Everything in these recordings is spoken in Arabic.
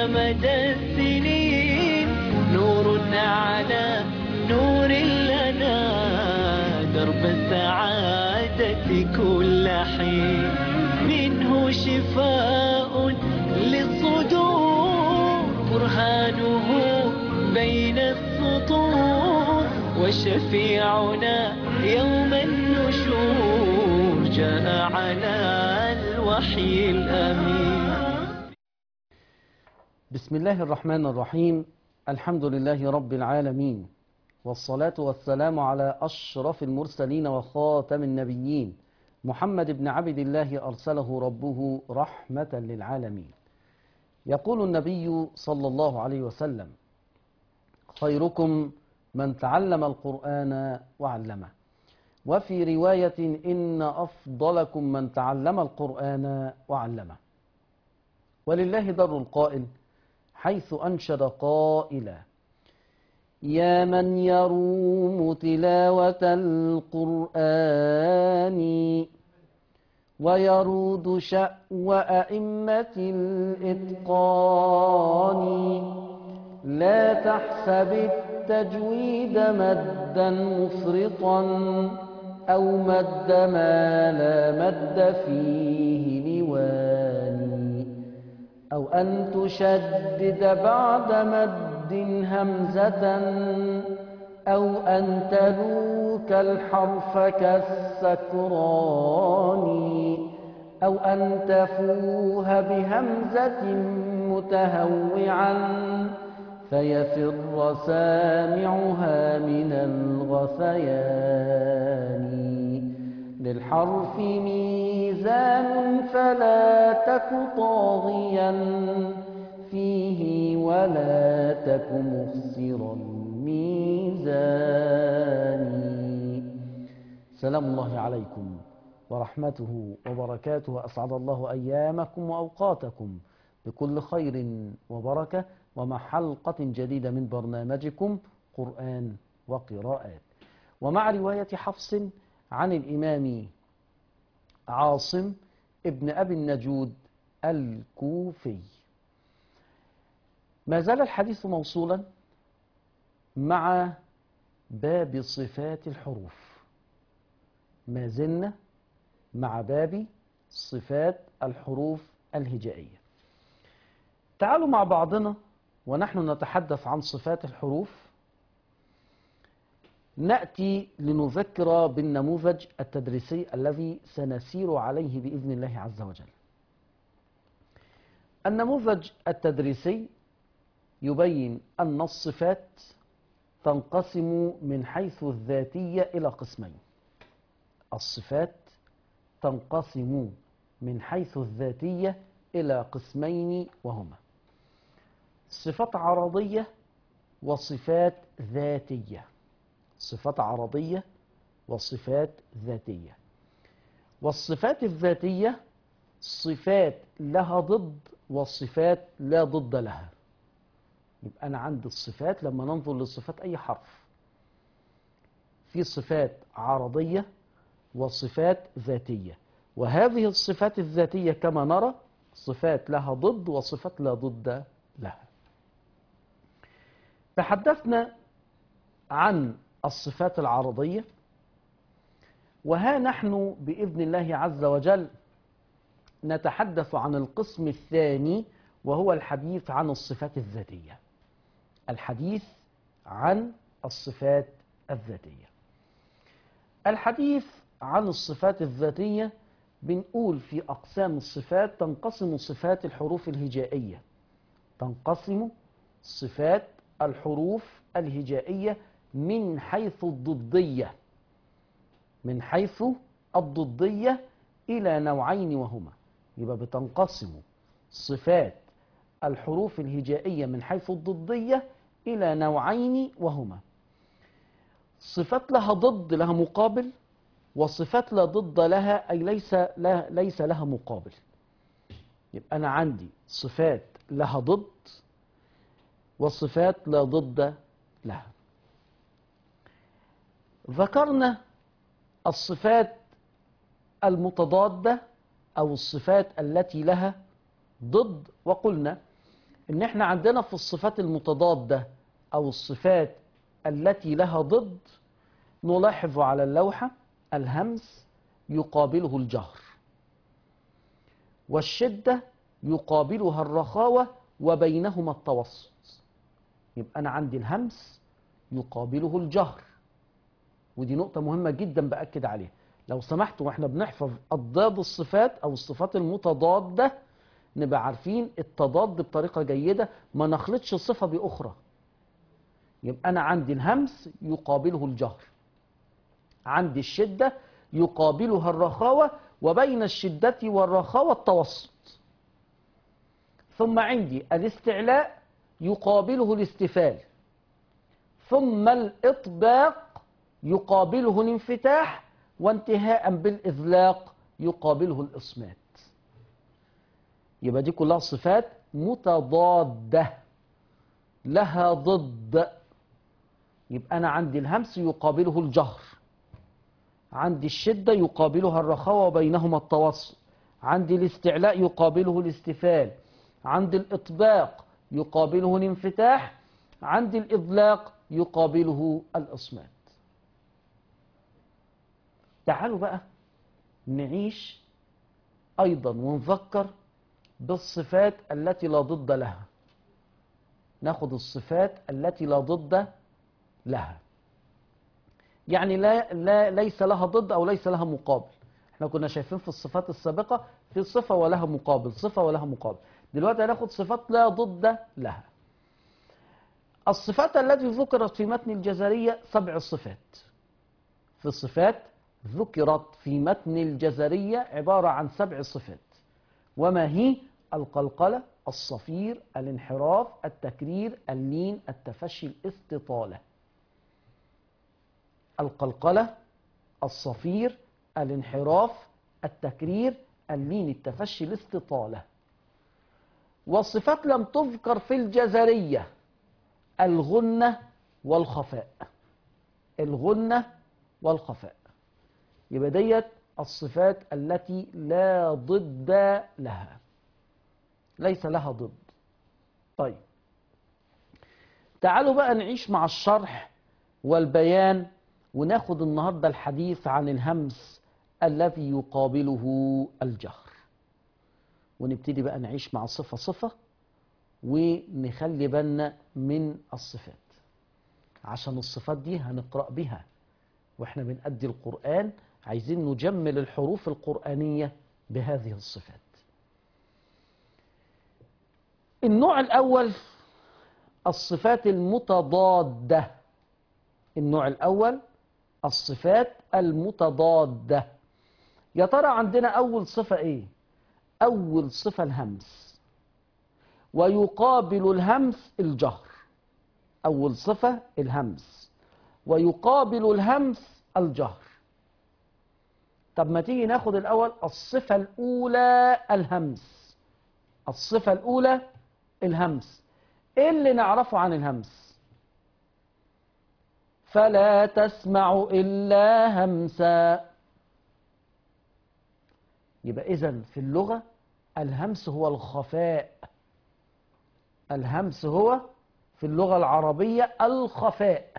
مدى السنين نور على نور لنا درب السعادة كل حين منه شفاء للصدور برهانه بين السطور وشفيعنا يوم النشور جاء على الوحي الأمين. بسم الله الرحمن الرحيم. الحمد لله رب العالمين، والصلاة والسلام على أشرف المرسلين وخاتم النبيين محمد بن عبد الله أرسله ربه رحمة للعالمين. يقول النبي صلى الله عليه وسلم: خيركم من تعلم القرآن وعلمه. وفي رواية: إن أفضلكم من تعلم القرآن وعلمه. ولله در القائل حيث أنشد قائلا: يا من يروم تلاوة القرآن ويرود شأو أئمة الإتقان، لا تحسب التجويد مدا مفرطا أو مد ما لا مد فيه لواني، أو أن تشدد بعد مد همزة، أو أن تلوك الحرف كالسكران، أو أن تفوه بهمزة متهوعا فيفر سامعها من الغثيان. للحرف ميزان فلا تك طاغيا فيه ولا تك مخسر الميزان. سلام الله عليكم ورحمته وبركاته. أسعد الله أيامكم وأوقاتكم بكل خير وبركة، ومع حلقة جديدة من برنامجكم قرآن وقراءات، ومع رواية حفص عن الإمام عاصم ابن أبي النجود الكوفي. ما زال الحديث موصولا مع باب صفات الحروف. ما زلنا مع باب صفات الحروف الهجائية. تعالوا مع بعضنا ونحن نتحدث عن صفات الحروف نأتي لنذكر بالنموذج التدريسي الذي سنسير عليه بإذن الله عز وجل. النموذج التدريسي يبين أن الصفات تنقسم من حيث الذاتية إلى قسمين. الصفات تنقسم من حيث الذاتية إلى قسمين، وهما صفات عرضية وصفات ذاتية. صفات عرضية وصفات ذاتية. والصفات الذاتية صفات لها ضد وصفات لا ضد لها. يبقى أنا عندي الصفات لما ننظر لصفات أي حرف، في صفات عرضية وصفات ذاتية، وهذه الصفات الذاتية كما نرى صفات لها ضد وصفات لا ضد لها. تحدثنا عن الصفات العرضية، وها نحن بإذن الله عز وجل نتحدث عن القسم الثاني، وهو الحديث عن الصفات الذاتية. الحديث عن الصفات الذاتية. الحديث عن الصفات الذاتية بنقول في أقسام الصفات: تنقسم صفات الحروف الهجائية. تنقسم صفات الحروف الهجائية من حيث الضدية، من حيث الضدية إلى نوعين، وهما يبقى بتنقسم صفات الحروف الهجائية من حيث الضدية إلى نوعين، وهما صفات لها ضد لها مقابل، وصفات لا ضد لها أي ليس لها مقابل. يبقى أنا عندي صفات لها ضد وصفات لا ضد لها. ذكرنا الصفات المتضادة أو الصفات التي لها ضد، وقلنا إن إحنا عندنا في الصفات المتضادة أو الصفات التي لها ضد نلاحظ على اللوحة الهمس يقابله الجهر، والشدة يقابلها الرخاوة، وبينهما التوسط. يبقى أنا عندي الهمس يقابله الجهر، ودي نقطة مهمة جدا بأكد عليها. لو سمحتوا واحنا بنحفظ أضداد الصفات أو الصفات المتضادة نبقى عارفين التضاد بطريقة جيدة، ما نخلطش صفة بأخرى. يبقى أنا عندي الهمس يقابله الجهر، عندي الشدة يقابلها الرخاوة، وبين الشدة والرخاوة التوسط. ثم عندي الاستعلاء يقابله الاستفال، ثم الإطباق يقابله الانفتاح، وانتهاء بالإذلاق يقابله الإصمات. يبقى دي كلها صفات متضادة لها ضد. يبقى أنا عندي الهمس يقابله الجهر، عندي الشدة يقابلها الرخاوة وبينهما التوسط، عندي الاستعلاء يقابله الاستفال، عندي الإطباق يقابله الانفتاح، عندي الإذلاق يقابله الإصمات. تعالوا بقى نعيش أيضا ونفكر بالصفات التي لا ضد لها. ناخد الصفات التي لا ضد لها، يعني ليس لها ضد أو ليس لها مقابل. احنا كنا شايفين في الصفات السابقة في صفة ولها مقابل، صفة ولها مقابل. دلوقتي هناخد صفات لا ضد لها. الصفات التي ذكرت في متن الجزرية 7 صفات. في الصفات ذكرت في متن الجزرية عبارة عن 7 صفات. وما هي؟ القلقلة، الصفير، الانحراف، التكرير، اللين، التفشي، الاستطالة. القلقلة، الصفير، الانحراف، التكرير، اللين، التفشي، الاستطالة. والصفات لم تذكر في الجزرية الغنة والخفاء. الغنة والخفاء. يبقى ديت الصفات التي لا ضد لها، ليس لها ضد. طيب تعالوا بقى نعيش مع الشرح والبيان، وناخد النهاردة الحديث عن الهمس الذي يقابله الجهر، ونبتدي بقى نعيش مع صفة صفة، ونخلي بالنا من الصفات، عشان الصفات دي هنقرأ بها واحنا بنأدي القرآن، عايزين نجمل الحروف القرآنية بهذه الصفات. النوع الأول الصفات المتضادة. النوع الأول الصفات المتضادة. يا ترى عندنا أول صفة إيه؟ أول صفة الهمس، ويقابل الهمس الجهر. أول صفة الهمس، ويقابل الهمس الجهر. طب ما تيجي ناخد الأول الصفة الأولى الهمس. الصفة الأولى الهمس. إيه اللي نعرفه عن الهمس؟ فلا تسمع إلا همسا. يبقى إذن في اللغة الهمس هو الخفاء. الهمس هو في اللغة العربية الخفاء.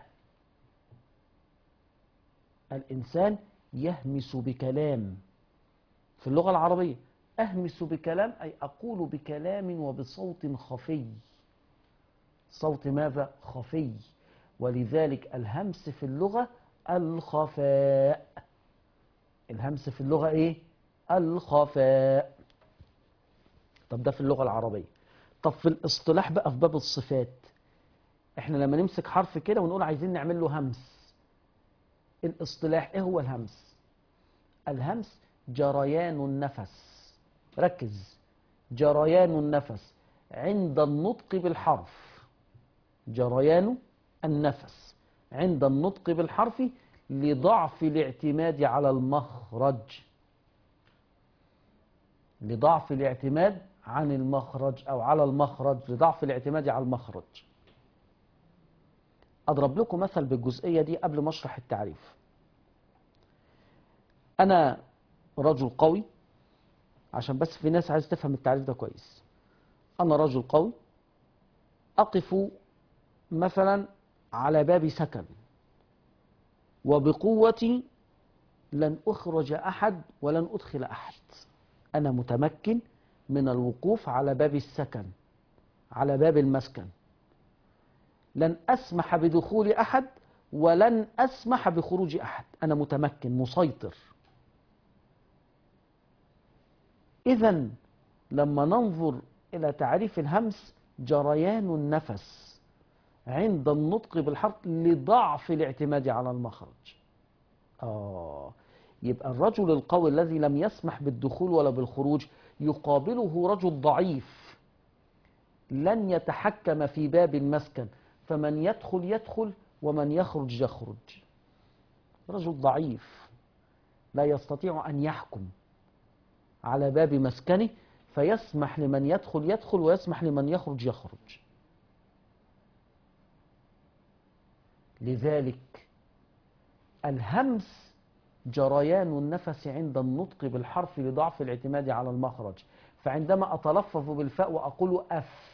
الإنسان يهمس بكلام. في اللغة العربية أهمس بكلام أي أقول بكلام وبصوت خفي. صوت ماذا؟ خفي. ولذلك الهمس في اللغة الخفاء. الهمس في اللغة إيه؟ الخفاء. طب ده في اللغة العربية. طب في الاصطلاح بقى في باب الصفات، احنا لما نمسك حرف كده ونقول عايزين نعمل له همس، الاصطلاح ايه هو الهمس؟ الهمس جريان النفس. ركز، جريان النفس عند النطق بالحرف. جريان النفس عند النطق بالحرف لضعف الاعتماد على المخرج. لضعف الاعتماد عن المخرج أو على المخرج، لضعف الاعتماد على المخرج. أضرب لكم مثل بالجزئية دي قبل ما أشرح التعريف. أنا رجل قوي، عشان بس في ناس عايز تفهم التعريف ده كويس. أنا رجل قوي أقف مثلا على باب سكن وبقوتي لن أخرج أحد ولن أدخل أحد، أنا متمكن من الوقوف على باب السكن، على باب المسكن، لن أسمح بدخول أحد ولن أسمح بخروج أحد، أنا متمكن مسيطر. إذن لما ننظر إلى تعريف الهمس، جريان النفس عند النطق بالحرف لضعف الاعتماد على المخرج. يبقى الرجل القوي الذي لم يسمح بالدخول ولا بالخروج يقابله رجل ضعيف لن يتحكم في باب المسكن، فمن يدخل يدخل ومن يخرج يخرج. رجل ضعيف لا يستطيع أن يحكم على باب مسكنه، فيسمح لمن يدخل يدخل ويسمح لمن يخرج يخرج. لذلك الهمس جريان النفس عند النطق بالحرف لضعف الاعتماد على المخرج. فعندما أتلفظ بالفاء وأقول أف،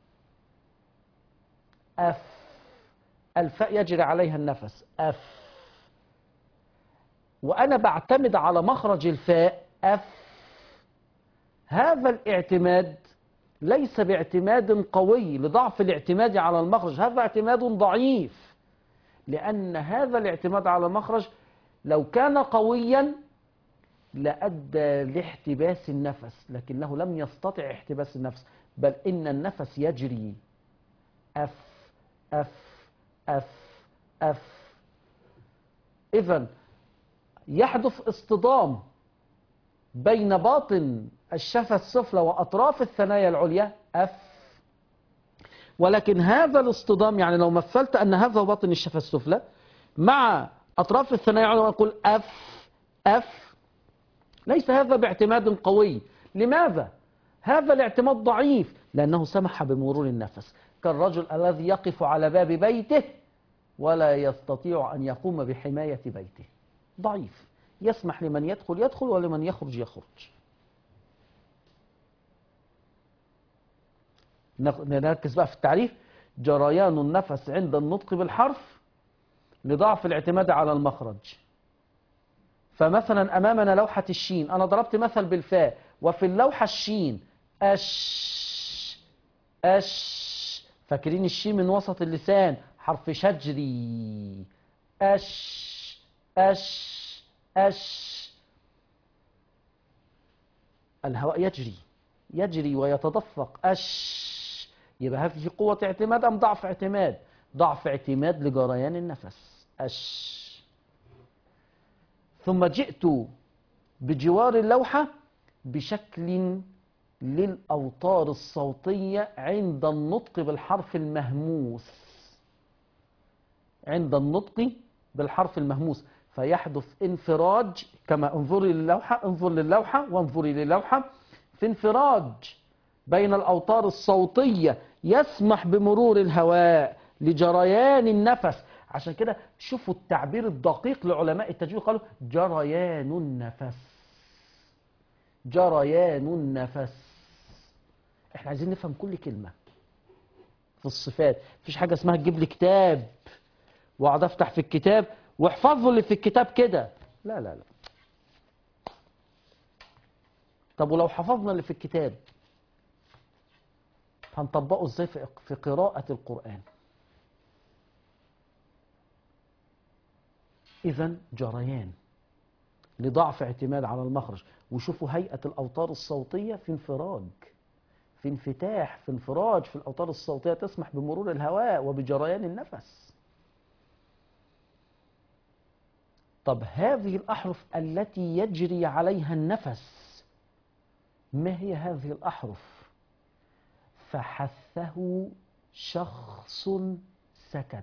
أف، الفاء يجري عليها النفس، أف، وأنا بعتمد على مخرج الفاء أف. هذا الاعتماد ليس باعتماد قوي لضعف الاعتماد على المخرج، هذا اعتماد ضعيف، لأن هذا الاعتماد على المخرج لو كان قويا لأدى لاحتباس النفس، لكنه لم يستطع احتباس النفس، بل إن النفس يجري أف أف أف أف. إذن يحدث اصطدام بين باطن الشفة السفلى وأطراف الثنايا العليا أف، ولكن هذا الاصطدام، يعني لو مثلت أن هذا هو باطن الشفة السفلى مع أطراف الثنايا العليا ونقول أف أف، ليس هذا باعتماد قوي. لماذا؟ هذا الاعتماد ضعيف لأنه سمح بمرور النفس، كالرجل الذي يقف على باب بيته ولا يستطيع أن يقوم بحماية بيته، ضعيف، يسمح لمن يدخل يدخل ولمن يخرج يخرج. نركز بقى في التعريف. جريان النفس عند النطق بالحرف لضعف الاعتماد على المخرج. فمثلا أمامنا لوحة الشين، أنا ضربت مثل بالفاء، وفي اللوحة الشين أش أش، فاكرين الشين من وسط اللسان حرف شجري، أش أش أش، الهواء يجري يجري ويتدفق أش، يبقى هذه قوة اعتماد أم ضعف اعتماد؟ ضعف اعتماد لجريان النفس أش. ثم جئت بجوار اللوحة بشكل للأوتار الصوتية عند النطق بالحرف المهموس، عند النطق بالحرف المهموس فيحدث انفراج، كما انظري للوحة، انظر للوحة وانظري للوحة، في انفراج بين الأوتار الصوتية يسمح بمرور الهواء لجريان النفس. عشان كده شوفوا التعبير الدقيق لعلماء التجويد، قالوا جريان النفس، جريان النفس. احنا عايزين نفهم كل كلمة في الصفات، مفيش حاجة اسمها تجيب لي كتاب واقعد افتح في الكتاب واحفظوا اللي في الكتاب كده، لا لا لا. طب ولو حفظنا اللي في الكتاب هنطبقه ازاي في قراءة القرآن؟ إذن جريان لضعف اعتماد على المخرج. وشوفوا هيئة الأوتار الصوتية في انفراج، في انفتاح، في انفراج في الأوتار الصوتية تسمح بمرور الهواء وبجريان النفس. طب هذه الأحرف التي يجري عليها النفس، ما هي هذه الأحرف؟ فحثه شخص سكت،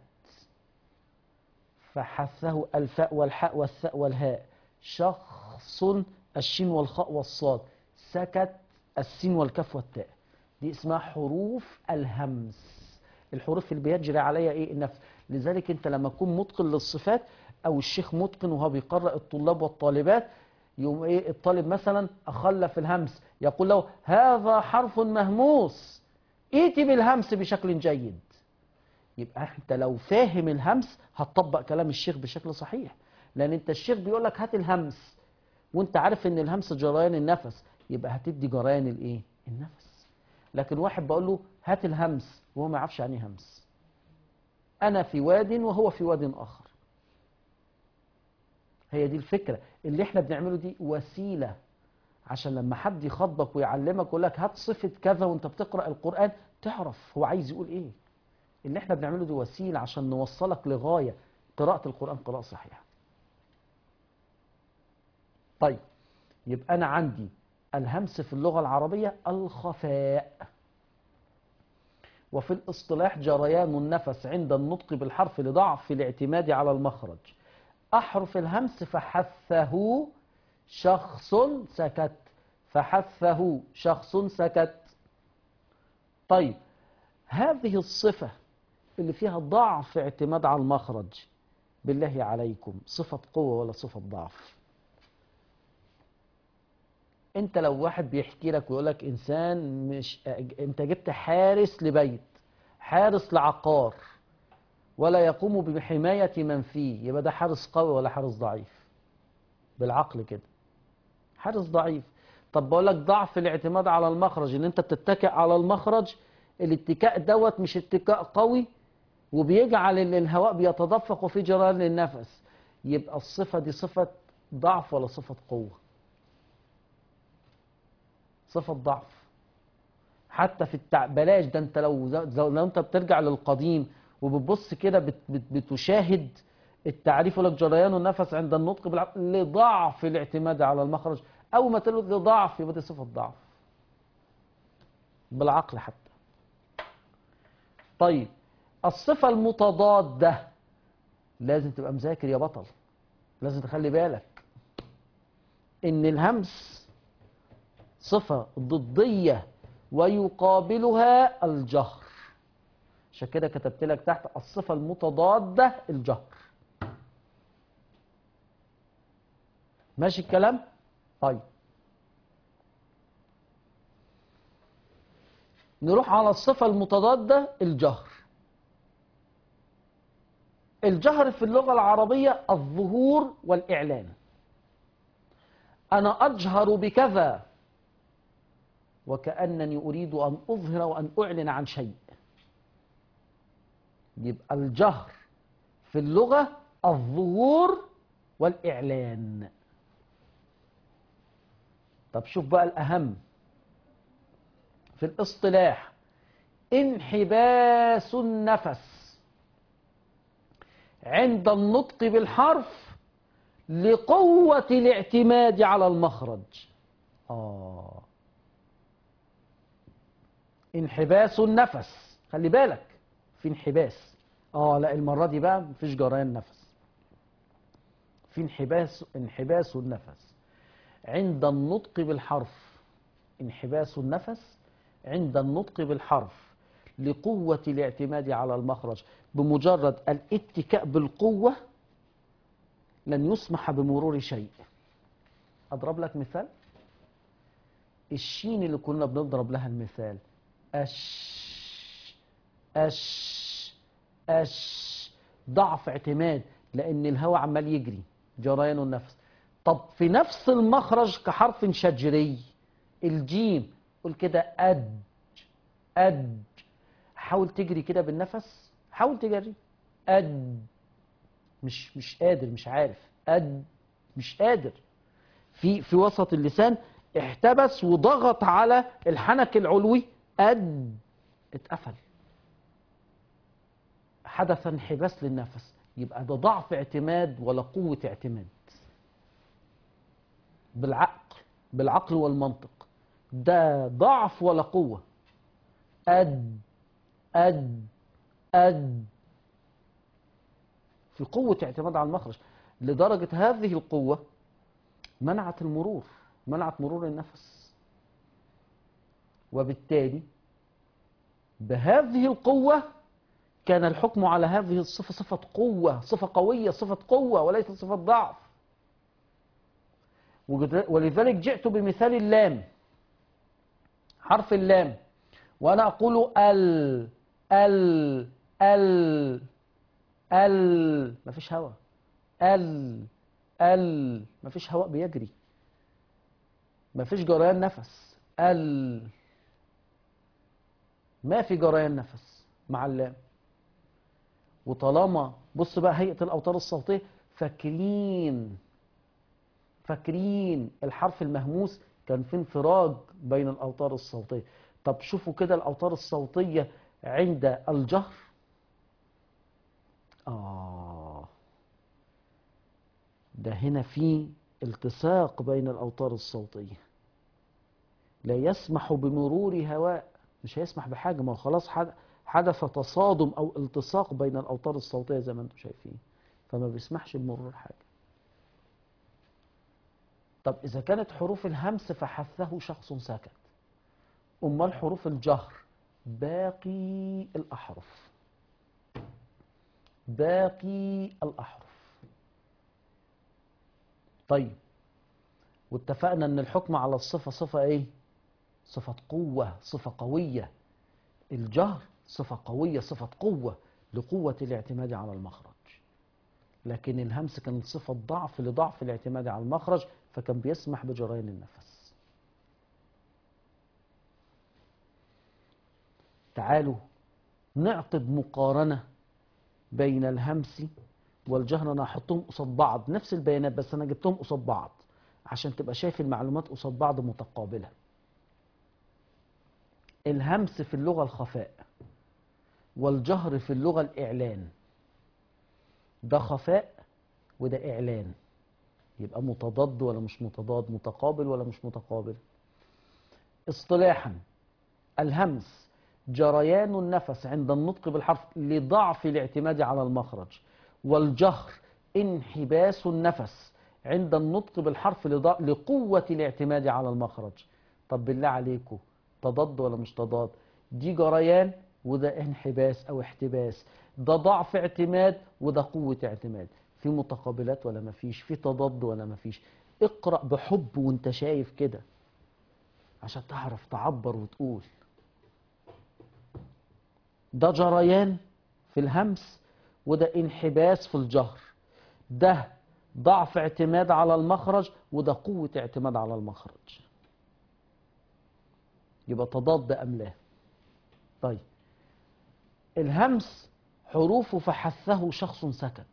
فحثه الفاء والحاء والثاء والهاء، شخص الشين والخاء والصاد، سكت السين والكاف والتاء، دي اسمها حروف الهمس، الحروف اللي بيجري عليها ايه؟ النفس. لذلك انت لما تكون متقن للصفات او الشيخ متقن وهو بيقرأ الطلاب والطالبات، يوم ايه الطالب مثلا اخلف الهمس يقول له هذا حرف مهموس، ائتي بالهمس بشكل جيد. يبقى انت لو فاهم الهمس هتطبق كلام الشيخ بشكل صحيح، لان انت الشيخ بيقول لك هات الهمس وانت عارف ان الهمس جريان النفس، يبقى هتدي جريان الايه؟ النفس. لكن واحد بقول له هات الهمس وهو ما يعرفش يعني ايه همس. انا في واد وهو في واد اخر. هي دي الفكره اللي احنا بنعمله، دي وسيله عشان لما حد يخاطبك ويعلمك ويقول لك هات صفه كذا وانت بتقرا القران تعرف هو عايز يقول ايه. اللي احنا بنعمله دي وسيله عشان نوصلك لغايه قراءه القران قراءه صحيحه. طيب، يبقى أنا عندي الهمس في اللغة العربية الخفاء، وفي الاصطلاح جريان النفس عند النطق بالحرف لضعف الاعتماد على المخرج. أحرف الهمس فحثه شخص سكت، فحثه شخص سكت. طيب، هذه الصفة اللي فيها ضعف اعتماد على المخرج، بالله عليكم صفة قوة ولا صفة ضعف؟ انت لو واحد بيحكي لك ويقول لك انسان مش انت جبت حارس لبيت، حارس لعقار، ولا يقوم بحماية من فيه، يبقى ده حارس قوي ولا حارس ضعيف؟ بالعقل كده حارس ضعيف. طب بقول لك ضعف الاعتماد على المخرج، ان انت بتتكئ على المخرج، الاتكاء دوت مش اتكاء قوي وبيجعل ان الهواء بيتدفق وفي جريان للنفس، يبقى الصفة دي صفة ضعف ولا صفة قوة؟ صفة ضعف. حتى في بلاش ده، انت لو انت بترجع للقديم وبتبص كده بتشاهد التعريف، يقول لك جريان النفس عند النطق لضعف الاعتماد على المخرج. اول ما تقول لضعف يبقى دي صفة ضعف بالعقل حتى. طيب، الصفة المتضادة لازم تبقى مذاكر يا بطل، لازم تخلي بالك ان الهمس صفة ضدية ويقابلها الجهر. عشان كده كتبت لك تحت الصفة المتضادة الجهر. ماشي الكلام؟ طيب، نروح على الصفة المتضادة الجهر. الجهر في اللغة العربية الظهور والإعلان. أنا أجهر بكذا وكأنني أريد أن أظهر وأن أعلن عن شيء. يبقى الجهر في اللغة الظهور والإعلان. طب شوف بقى الأهم في الاصطلاح، انحباس النفس عند النطق بالحرف لقوة الاعتماد على المخرج. انحباس النفس، خلي بالك في انحباس. لا المرة دي بقى مفيش جريان نفس، في انحباس النفس عند النطق بالحرف. انحباس النفس عند النطق بالحرف لقوة الاعتماد على المخرج. بمجرد الاتكاء بالقوة لن يسمح بمرور شيء. أضرب لك مثال، الشين اللي كنا بنضرب لها المثال، أش ضعف اعتماد لأن الهواء عمال يجري، جريان النفس. طب في نفس المخرج كحرف شجري الجيم، قول كده أد. حاول تجري كده بالنفس، حاول تجري أد. مش قادر، مش عارف مش قادر. في وسط اللسان احتبس وضغط على الحنك العلوي، اتقفل، حدث انحباس للنفس. يبقى ده ضعف اعتماد ولا قوة اعتماد؟ بالعقل والمنطق ده ضعف ولا قوة؟ أد في قوة اعتماد على المخرج، لدرجة هذه القوة منعت مرور النفس. وبالتالي بهذه القوة كان الحكم على هذه الصفة صفة قوة، صفة قوية، صفة قوة وليس صفة ضعف. ولذلك جئت بمثال اللام، حرف اللام، وانا اقول ال مفيش هواء. مفيش هواء بيجري، مفيش جريان نفس. ما في جريان نفس مع اللام. وطالما بص بقى هيئة الأوتار الصوتية، فاكرين الحرف المهموس كان في انفراج بين الأوتار الصوتية. طب شوفوا كده الأوتار الصوتية عند الجهر. ده هنا في التصاق بين الأوتار الصوتية، لا يسمح بمرور هواء، مش هيسمح بحاجة، ما هو خلاص حدث تصادم أو التصاق بين الأوتار الصوتية زي ما انتم شايفين، فما بيسمحش بمرور حاجة. طب إذا كانت حروف الهمس فحثه شخص ساكت، أمال حروف الجهر باقي الأحرف. طيب، واتفقنا ان الحكم على الصفة صفة ايه؟ صفة قوة، صفة قوية. الجهر صفة قوية، صفة قوة لقوة الاعتماد على المخرج. لكن الهمس كان صفة ضعف لضعف الاعتماد على المخرج، فكان بيسمح بجريان النفس. تعالوا نعقد مقارنة بين الهمس والجهر. انا هحطهم قصاد بعض، نفس البيانات بس انا جبتهم قصاد بعض عشان تبقى شايف المعلومات قصاد بعض متقابلة. الهمس في اللغة الخفاء، والجهر في اللغة الإعلان. ده خفاء وده إعلان، يبقى متضاد ولا مش متضاد؟ متقابل ولا مش متقابل؟ اصطلاحا الهمس جريان النفس عند النطق بالحرف لضعف الاعتماد على المخرج، والجهر انحباس النفس عند النطق بالحرف لقوة الاعتماد على المخرج. طب بالله عليكم، تضاد ولا مش تضاد؟ دي جريان وده انحباس أو احتباس، ده ضعف اعتماد وده قوة اعتماد. في متقابلات ولا مفيش؟ في تضاد ولا مفيش؟ اقرأ بحب وانت شايف كده عشان تعرف تعبر وتقول. ده جريان في الهمس وده انحباس في الجهر، ده ضعف اعتماد على المخرج وده قوة اعتماد على المخرج. يبقى تضاد أم لا؟ طيب، الهمس حروفه فحثه شخص سكت،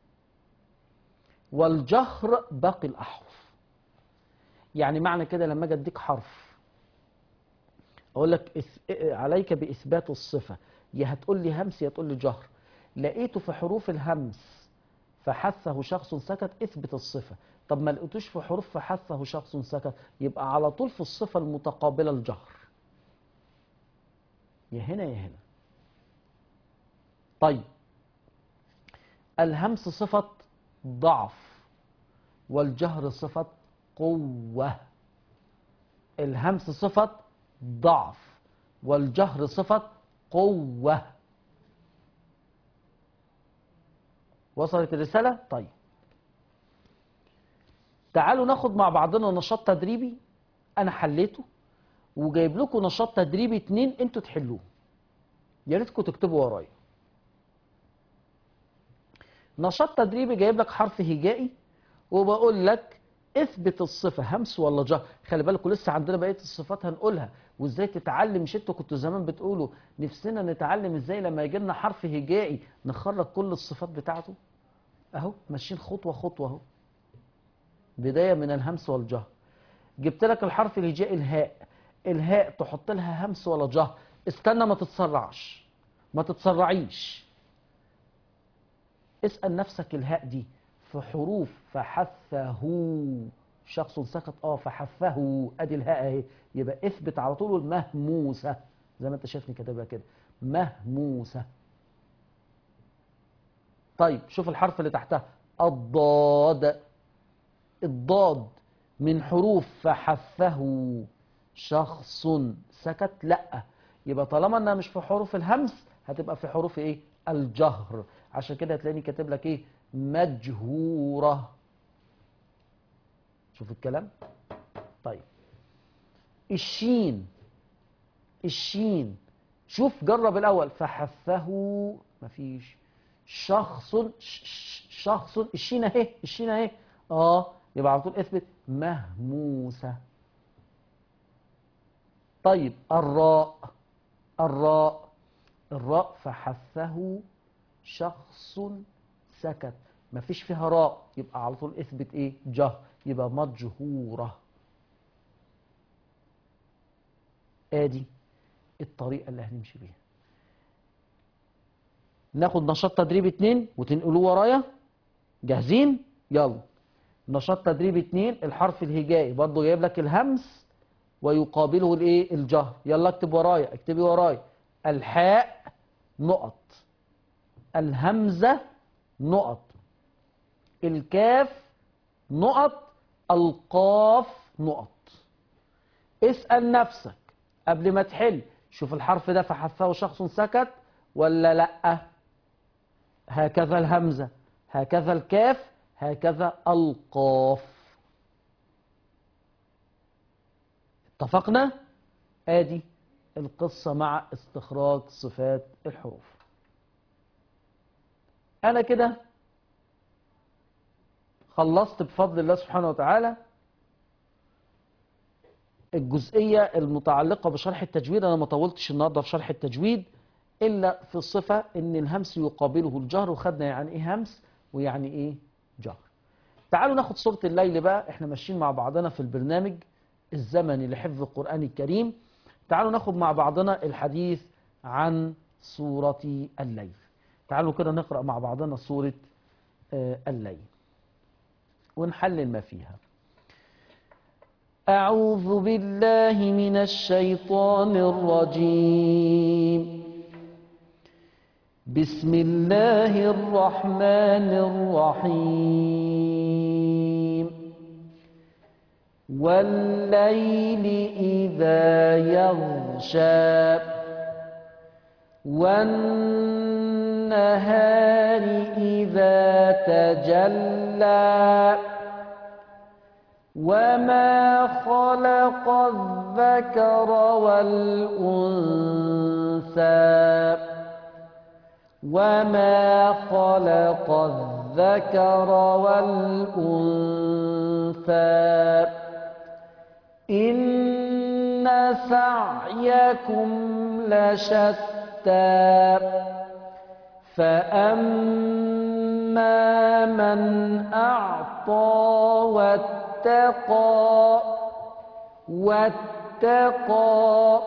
والجهر باقي الأحرف. يعني معنى كده لما اجي اديك حرف اقول لك عليك بإثبات الصفة، يا هتقول لي همس يا تقول لي جهر. لقيته في حروف الهمس فحثه شخص سكت، اثبت الصفة. طب ما لقيتوش في حروف فحثه شخص سكت، يبقى على طول في الصفة المتقابلة الجهر، يا هنا يا هنا. طيب، الهمس صفة ضعف والجهر صفة قوة. الهمس صفة ضعف والجهر صفة قوة. وصلت الرسالة؟ طيب، تعالوا ناخد مع بعضنا نشاط تدريبي أنا حليته، وجايب لكم نشاط تدريبي 2 انتوا تحلوه، يا ريتكم تكتبوا ورايا. نشاط تدريبي جايب لك حرف هجائي وبقول لك اثبت الصفة همس ولا جهر. خلي بالكم لسه عندنا بقية الصفات هنقولها وازاي تتعلم. مش انتوا كنتوا زمان بتقولوا نفسنا نتعلم ازاي لما يجي لنا حرف هجائي نخرج كل الصفات بتاعته؟ اهو ماشيين خطوة خطوة اهو. بداية من الهمس والجهر. جبت لك الحرف الهجائي الهاء. الهاء تحط لها همس ولا جهر؟ استنى ما تتسرعش، ما تتسرعيش. اسأل نفسك الهاء دي في حروف فحثه شخص سكت، فحثه ادي الهاء اهي، يبقى اثبت على طول المهموسة زي ما انت شايفني كاتبها كده، مهموسة. طيب شوف الحرف اللي تحتها الضاد. الضاد من حروف فحثه شخص سكت؟ لا، يبقى طالما انها مش في حروف الهمس هتبقى في حروف ايه؟ الجهر. عشان كده هتلاقيني كاتب لك ايه؟ مجهورة. شوف الكلام. طيب، الشين الشين، شوف جرب الأول، فحثه مفيش. شخص الشين اهي، الشين اهي، يبقى على طول اثبت مهموسة. طيب الراء فحثه شخص سكت، مفيش فيها راء، يبقى على طول اثبت ايه؟ جهر، يبقى مجهورة. ادي الطريقة اللي هنمشي بيها. ناخد نشاط تدريب 2 وتنقلوه ورايا. جاهزين؟ يلا. نشاط تدريب 2، الحرف الهجائي برضه جايب لك الهمس ويقابله الايه؟ الجهر. يلا اكتب ورايا، اكتبي ورايا. الحاء نقط، الهمزة نقط، الكاف نقط، القاف نقط. اسأل نفسك قبل ما تحل، شوف الحرف ده فحثه شخص سكت ولا لأ؟ هكذا الهمزة، هكذا الكاف، هكذا القاف. اتفقنا؟ ادي القصة مع استخراج صفات الحروف. انا كده خلصت بفضل الله سبحانه وتعالى الجزئية المتعلقة بشرح التجويد. أنا ما طولتش النهاردة في شرح التجويد إلا في الصفة إن الهمس يقابله الجهر، وخدنا يعني إيه همس ويعني إيه جهر. تعالوا ناخد سورة الليل بقى، إحنا ماشيين مع بعضنا في البرنامج الزمني لحفظ القرآن الكريم. تعالوا ناخد مع بعضنا الحديث عن سورة الليل. تعالوا كده نقرأ مع بعضنا سورة الليل ونحلل ما فيها. أعوذ بالله من الشيطان الرجيم. بسم الله الرحمن الرحيم. والليل إذا يغشى والنهار إذا تجلى وما خلق الذكر والأنثى وما خلق الذكر والأنثى إن سعيكم لشتى فأما من أعطى واتقى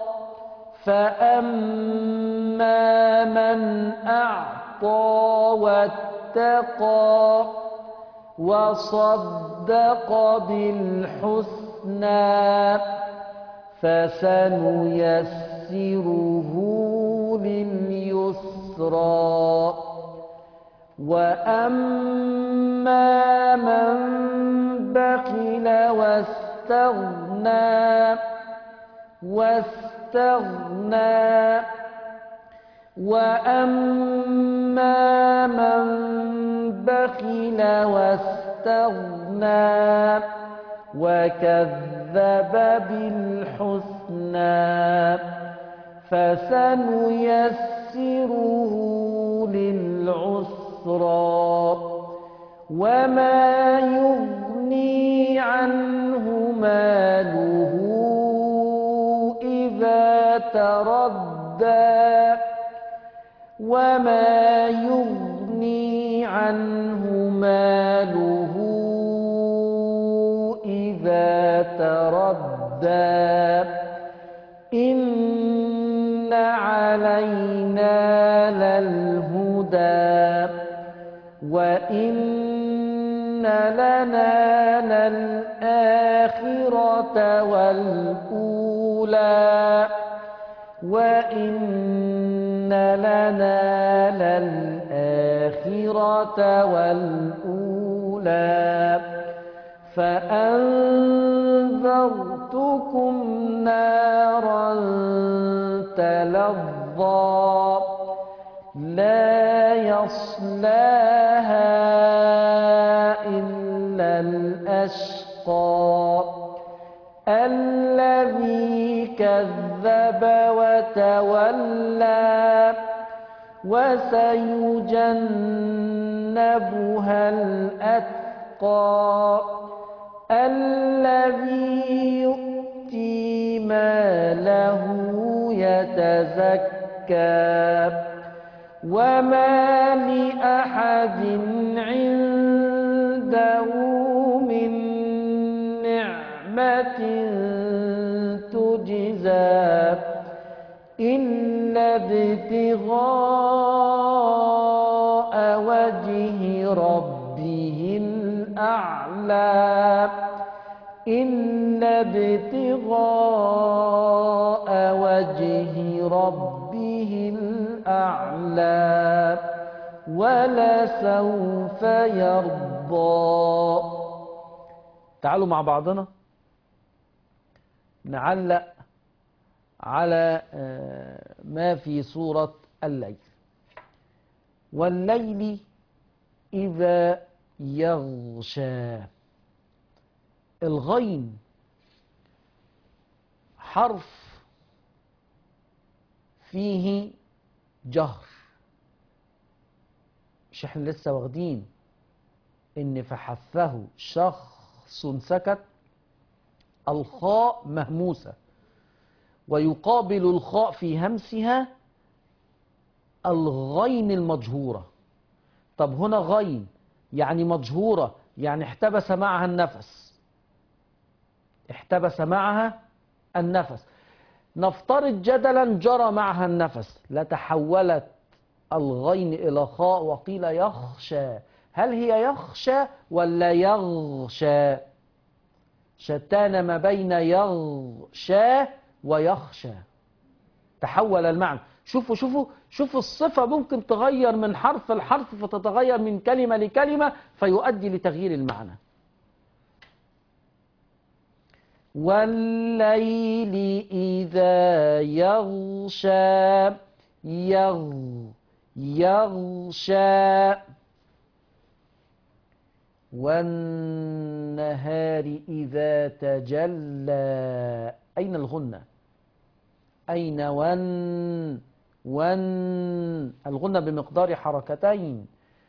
فأما من أعطى واتقى وصدق بالحسنى فسنيسره لليسرى وأما من بخل واستغنى وأما من بخل واستغنى وكذب بالحسنى فسنيسره للعسرى وما يغني عنه ماله إذا تردى وما يغني عنه ماله إذا تردى إن علينا للهدى وإن لنا للآخرة والأولى وإن لنا للآخرة والأولى فأنذرتكم نارا تلظى لا يصلاها إلا الأشقى الذي كذب وسيجنبها الأتقى الذي يؤتي ماله يتزكى وما لأحد عنده من نعمة تجزى إلا ابتغاء وجه ربه الأعلى إلا ابتغاء وجه ربه الأعلى ولسوف يرضى. تعالوا مع بعضنا نعلق على ما في سورة الليل. والليل إذا يغشى. الغين حرف فيه جهر، مش احنا لسه واخدين ان فحثه شخص سكت؟ الخاء مهموسة ويقابل الخاء في همسها الغين المجهورة. طب هنا غين يعني مجهورة، يعني احتبس معها النفس، احتبس معها النفس. نفترض جدلا جرى معها النفس لتحولت الغين إلى خاء وقيل يخشى. هل هي يخشى ولا يغشى؟ شتان ما بين يغشى ويخشى، تحول المعنى. شوفوا الصفة ممكن تغير من حرف لحرف فتتغير من كلمة لكلمة فيؤدي لتغيير المعنى. والليل إذا يغشى يغشى والنهار إذا تجلى. أين الغنة؟ أين الغنة بمقدار حركتين.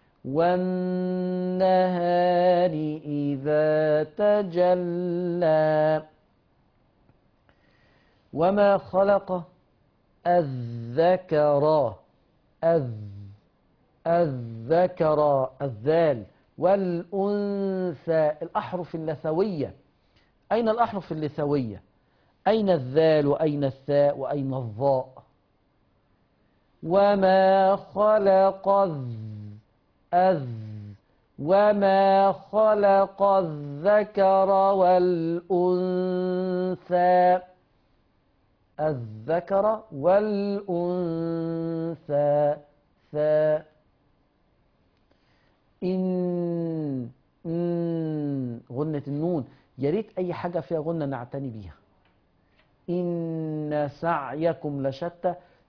والنهار إذا تجلى وما خلق الذكر الذكر الذال والأنثى. الأحرف اللثوية. أين الأحرف اللثوية؟ أين الذال وأين الثاء وأين الظاء؟ وما خلق وما خلق الذكر والأنثى. الذكر والأنثى ثاء. غنة النون. يا ريت أي حاجة فيها غنة نعتني بيها. إن سعيكم لشتى.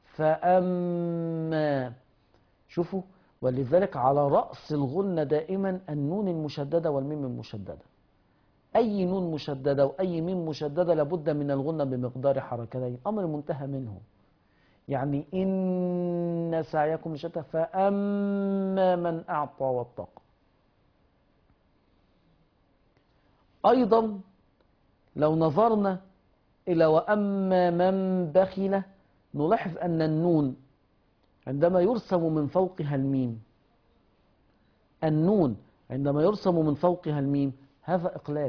فأما شوفوا، ولذلك على رأس الغنة دائما النون المشددة والميم المشددة. أي نون مشددة وأي ميم مشددة لابد من الغنة بمقدار حركتين، أمر منتهى منه. يعني إن سعيكم لشتى فأما من أعطى واتقى. أيضا لو نظرنا إلى وأما من بخل نلاحظ أن النون عندما يرسم من فوقها الميم، النون عندما يرسم من فوقها الميم هذا إقلاب.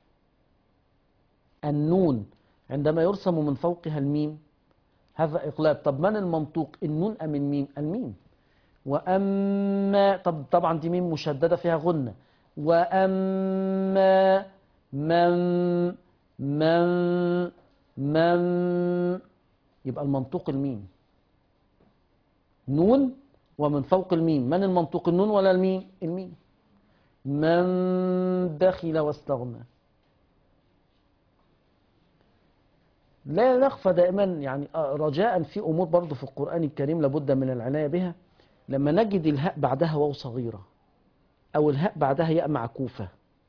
النون عندما يرسم من فوقها الميم هذا إقلاب. طب من المنطوق، النون أم الميم؟ الميم. وأما طبعا دي ميم مشددة فيها غنة. وأما من يبقى المنطوق الميم. نون ومن فوق الميم. من المنطوق، النون ولا الميم؟ الميم. من بخل واستغنى. لا نخفى دائما يعني رجاء في أمور برضو في القرآن الكريم لابد من العناية بها. لما نجد الهاء بعدها واو صغيرة أو الهاء بعدها ياء معكوفة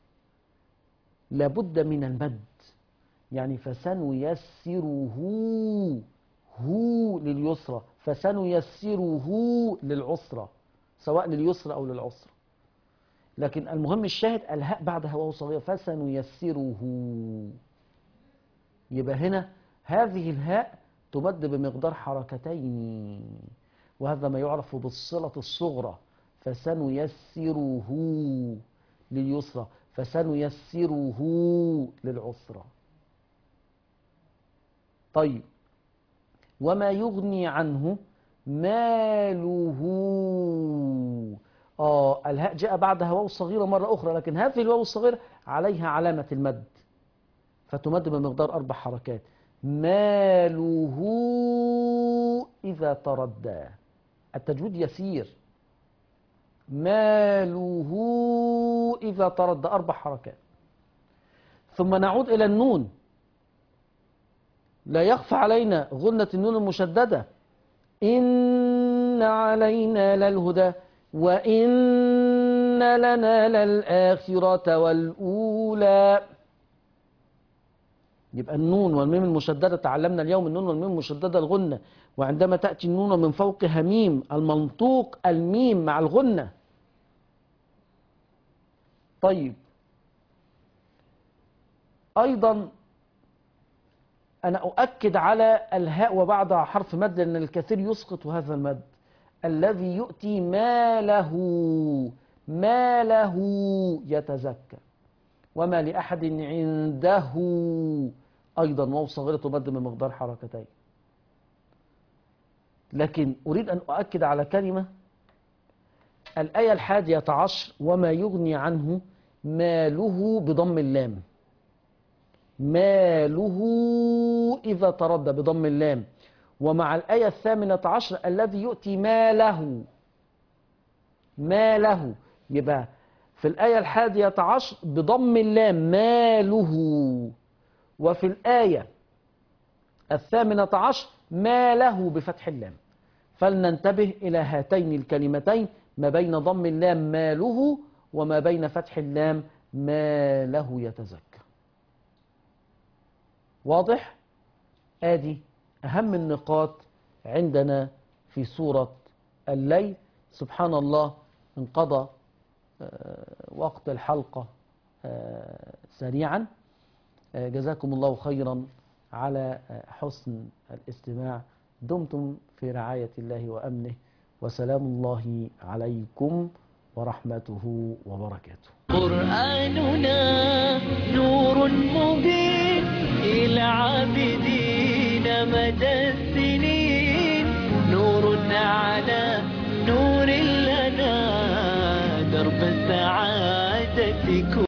لابد من المد. يعني فسنيسره هو لليسرى فسنيسره للعسرة، سواء لليسر أو للعسرة. لكن المهم الشاهد الهاء بعدها واو صغيرة، فسنيسره. يبقى هنا هذه الهاء تمد بمقدار حركتين، وهذا ما يعرف بالصلة الصغرى. فسنيسره لليسرى، فسنيسره للعسرى. طيب، وما يغني عنه ماله. الهاء جاء بعدها واو صغيرة مرة أخرى، لكن هذه الواو الصغيرة عليها علامة المد، فتمد بمقدار 4 حركات. ماله إذا تردى. التجويد يسير. ماله إذا تردى 4 حركات. ثم نعود إلى النون. لا يخفى علينا غنة النون المشددة. إن علينا للهدى وإن لنا للآخرة والأولى. يبقى النون والميم المشددة تعلمنا اليوم النون والميم المشددة الغنة، وعندما تأتي النون من فوقها ميم المنطوق الميم مع الغنة. طيب، أيضا أنا أؤكد على الهاء وبعدها حرف مد، لأن الكثير يسقط هذا المد. الذي يؤتي ماله، ماله يتزكى. وما لأحد عنده، أيضا واو صغيرة تمد من مقدار حركتين. لكن أريد أن أؤكد على كلمة. الآية 11 وما يغني عنه ماله بضم اللام. ماله إذا تردى بضم اللام. ومع الآية 18 الذي يؤتي ماله. ماله يبقى في الآية 11 بضم اللام ماله، وفي الآية 18 ماله بفتح اللام. فلننتبه إلى هاتين الكلمتين، ما بين ضم اللام ماله وما بين فتح اللام ماله يتزكى. واضح؟ آدي أهم النقاط عندنا في سورة الليل. سبحان الله، انقضى وقت الحلقة سريعا. جزاكم الله خيرا على حسن الاستماع. دمتم في رعاية الله وأمنه، وسلام الله عليكم ورحمته وبركاته. قرآننا نور مبين إلى عابدين مدى السنين، نور على نور لنا درب السعادة.